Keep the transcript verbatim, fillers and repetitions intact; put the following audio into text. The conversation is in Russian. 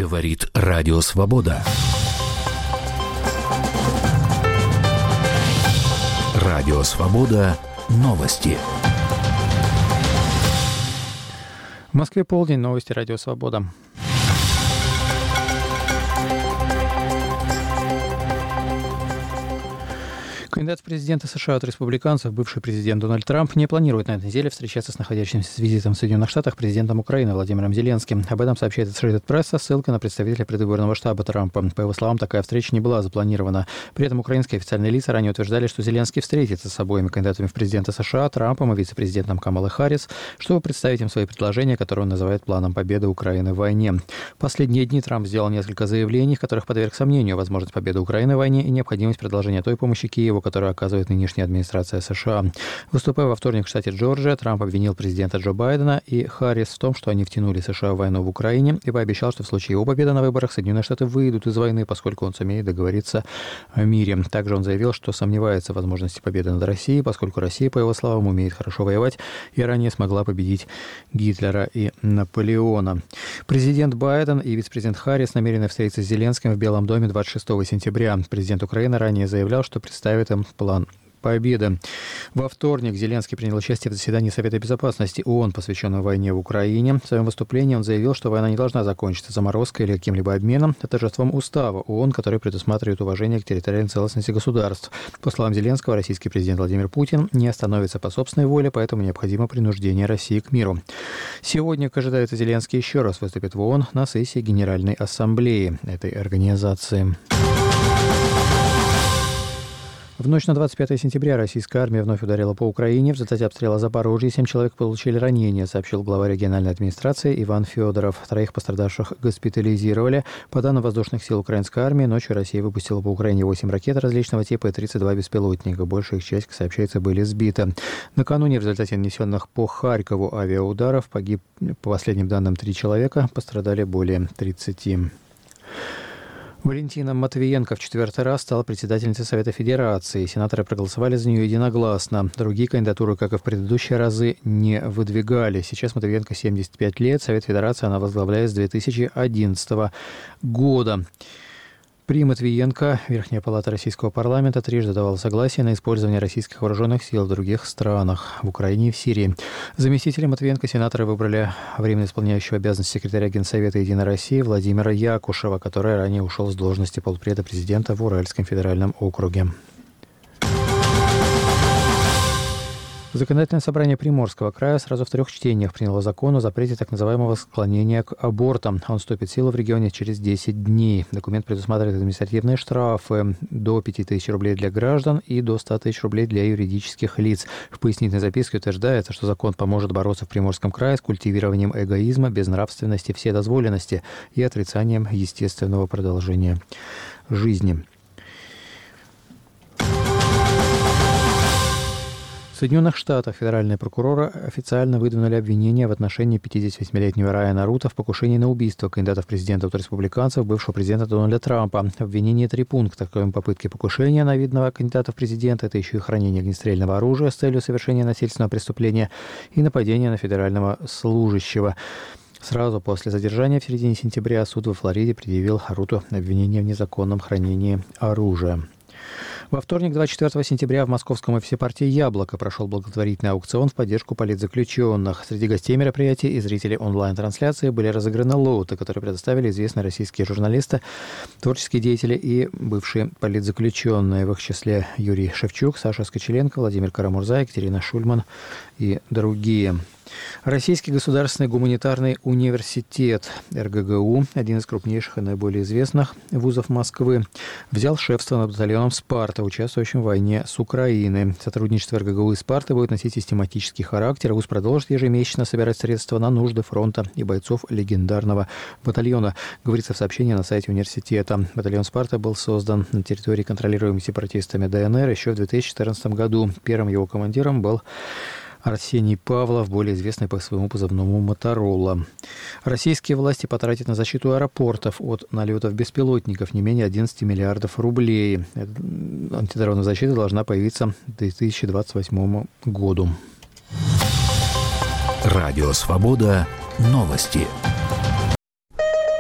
Говорит Радио Свобода. Радио Свобода. Новости. В Москве полдень. Новости Радио Свобода. Кандидат в президенты США от республиканцев, бывший президент Дональд Трамп, не планирует на этой неделе встречаться с находящимся с визитом в Соединенных Штатах президентом Украины Владимиром Зеленским. Об этом сообщает Associated Press со ссылкой на представителя предвыборного штаба Трампа. По его словам, такая встреча не была запланирована. При этом украинские официальные лица ранее утверждали, что Зеленский встретится с обоими кандидатами в президенты США, Трампом и вице-президентом Камалой Харрис, чтобы представить им свои предложения, которые он называет планом победы Украины в войне. В последние дни Трамп сделал несколько заявлений, в которых подверг сомнению возможность победы Украины в войне и необходимость продолжения той помощи Киеву, которую оказывает нынешняя администрация США. Выступая во вторник в штате Джорджия, Трамп обвинил президента Джо Байдена и Харрис в том, что они втянули США в войну в Украине, и пообещал, что в случае его победы на выборах Соединенные Штаты выйдут из войны, поскольку он сумеет договориться о мире. Также он заявил, что сомневается в возможности победы над Россией, поскольку Россия, по его словам, умеет хорошо воевать и ранее смогла победить Гитлера и Наполеона. Президент Байден и вице-президент Харрис намерены встретиться с Зеленским в Белом доме двадцать шестого сентября. Президент Украины ранее заявлял, что представит им план победы. Во вторник Зеленский принял участие в заседании Совета безопасности ООН, посвященном войне в Украине. В своем выступлении он заявил, что война не должна закончиться заморозкой или каким-либо обменом, а торжеством устава ООН, который предусматривает уважение к территориальной целостности государств. По словам Зеленского, российский президент Владимир Путин не остановится по собственной воле, поэтому необходимо принуждение России к миру. Сегодня, как ожидается, Зеленский еще раз выступит в ООН на сессии Генеральной Ассамблеи этой организации. В ночь на двадцать пятое сентября российская армия вновь ударила по Украине. В результате обстрела Запорожья семь человек получили ранения, сообщил глава региональной администрации Иван Федоров. Троих пострадавших госпитализировали. По данным воздушных сил украинской армии, ночью Россия выпустила по Украине восемь ракет различного типа и тридцать два беспилотника. Большая их часть, как сообщается, были сбиты. Накануне в результате нанесенных по Харькову авиаударов погиб, по последним данным, три человека, пострадали более тридцати. Валентина Матвиенко в четвертый раз стала председательницей Совета Федерации. Сенаторы проголосовали за нее единогласно. Другие кандидатуры, как и в предыдущие разы, не выдвигали. Сейчас Матвиенко семьдесят пять лет. Совет Федерации она возглавляет с две тысячи одиннадцатого года. При Матвиенко Верхняя палата российского парламента трижды давала согласие на использование российских вооруженных сил в других странах, в Украине и в Сирии. Заместителем Матвиенко сенаторы выбрали временно исполняющего обязанности секретаря Генсовета «Единой России» Владимира Якушева, который ранее ушел с должности полпреда президента в Уральском федеральном округе. Законодательное собрание Приморского края сразу в трех чтениях приняло закон о запрете так называемого склонения к абортам. Он вступит в силу в регионе через десять дней. Документ предусматривает административные штрафы до пяти тысяч рублей для граждан и до ста тысяч рублей для юридических лиц. В пояснительной записке утверждается, что закон поможет бороться в Приморском крае с культивированием эгоизма, безнравственности, вседозволенности и отрицанием естественного продолжения жизни. В Соединенных Штатах федеральные прокуроры официально выдвинули обвинения в отношении пятидесятивосьмилетнего Райана Рута в покушении на убийство кандидата в президенты от республиканцев, бывшего президента Дональда Трампа. Обвинение три пункта. Кроме попытки покушения на видного кандидата в президенты, это еще и хранение огнестрельного оружия с целью совершения насильственного преступления и нападение на федерального служащего. Сразу после задержания в середине сентября суд во Флориде предъявил Руту обвинение в незаконном хранении оружия. Во вторник, двадцать четвёртого сентября, в московском офисе партии «Яблоко» прошел благотворительный аукцион в поддержку политзаключенных. Среди гостей мероприятия и зрителей онлайн-трансляции были разыграны лоты, которые предоставили известные российские журналисты, творческие деятели и бывшие политзаключенные. В их числе Юрий Шевчук, Саша Скочеленко, Владимир Карамурза, Екатерина Шульман и другие. Российский государственный гуманитарный университет эр гэ гэ у, один из крупнейших и наиболее известных вузов Москвы, взял шефство над батальоном «Спарта», участвующим в войне с Украиной. Сотрудничество эр гэ гэ у и «Спарты» будет носить систематический характер. Вуз продолжит ежемесячно собирать средства на нужды фронта и бойцов легендарного батальона, говорится в сообщении на сайте университета. Батальон «Спарта» был создан на территории, контролируемой сепаратистами дэ эн эр, еще в две тысячи четырнадцатом году. Первым его командиром был Арсений Павлов, более известный по своему позывному «Моторола». Российские власти потратят на защиту аэропортов от налетов беспилотников не менее одиннадцати миллиардов рублей. Антидроновая защита должна появиться к две тысячи двадцать восьмому году. Радио «Свобода». Новости.